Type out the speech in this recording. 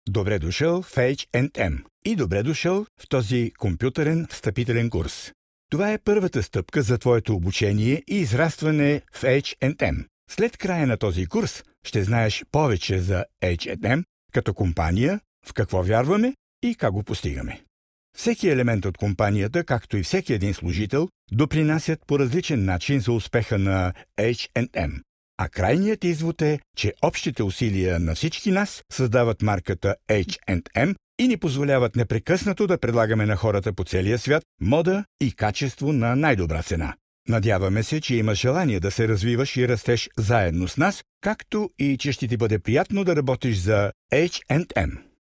Добре дошъл в H&M и добре дошъл в този компютърен встъпителен курс. Това е първата стъпка за твоето обучение и израстване в H&M. След края на този курс ще знаеш повече за H&M като компания, в какво вярваме и как го постигаме. Всеки елемент от компанията, както и всеки един служител, допринасят по различен начин за успеха на H&M. А крайният извод е, че общите усилия на всички нас създават марката H&M и ни позволяват непрекъснато да предлагаме на хората по целия свят мода и качество на най-добра цена. Надяваме се, че имаш желание да се развиваш и растеш заедно с нас, както и че ще ти бъде приятно да работиш за H&M.